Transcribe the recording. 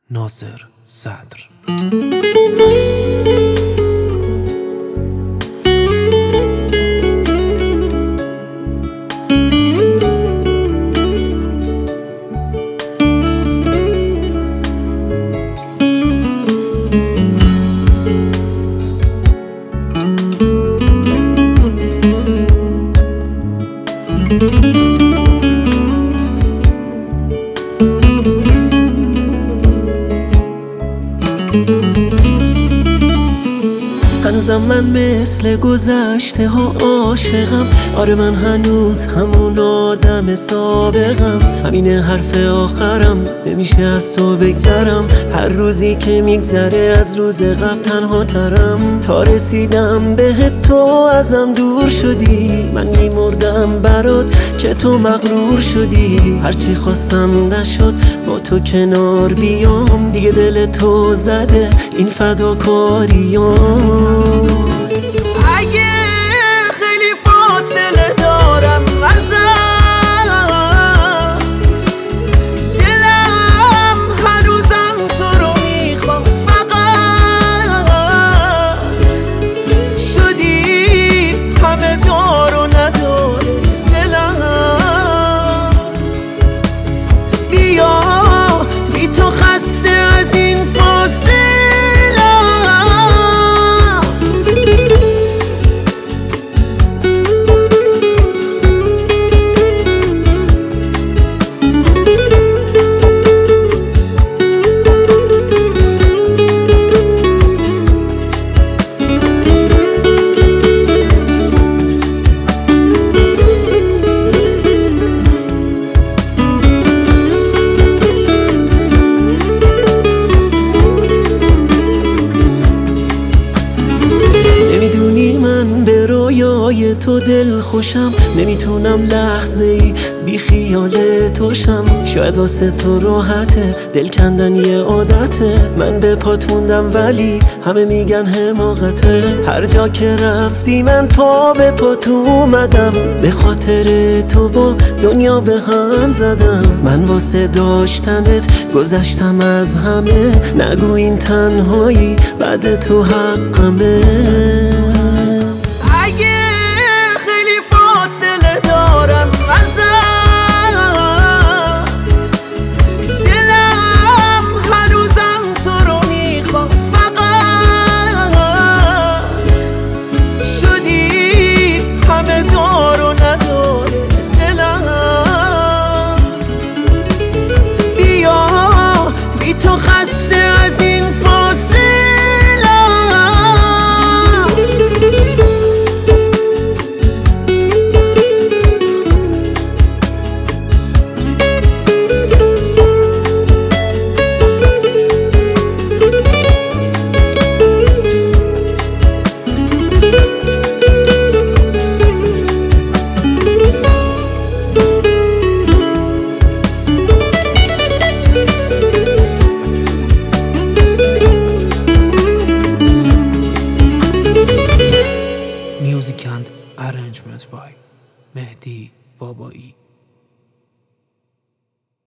ناصر صدر. هنوزم من مثل گذشته ها عاشقم. آره من هنوز همون آدم سابقم. همینه حرف آخرم، نمیشه از تو بگذرم. هر روزی که میگذره از روز قبل تنها ترم. تا رسیدم به تو ازم دور شدی. من میمردم برات که تو مغرور شدی. هرچی خواستم نشد با تو کنار بیام. دیگه دل تو زده این فداکاریام. اگه خیلی فاصله دارم ازت، دلم هنوزم تو رو میخوام. فقط شدی همه دار و ندار دلم. بیا بی تو خسته از این فاصله. به رویای تو دل خوشم. نمیتونم لحظه ای بی خیال توشم. شاید واسه تو راحته، دل کندن یه عادته. من به پات موندم ولی همه میگن حماقته. هر جا که رفتی من پا به پات اومدم. به خاطر تو با دنیا به هم زدم. من واسه داشتنت گذشتم از همه. نگو این تنهایی بعد تو حقمه. اگه خیلی فاصله دارم ازت، دلم هنوزم تو رو میخوام. فقط شدی همه دار و ندار دلم. بیا بی تو خسته از این فاصله. Music and arrangement by مهدی بابایی.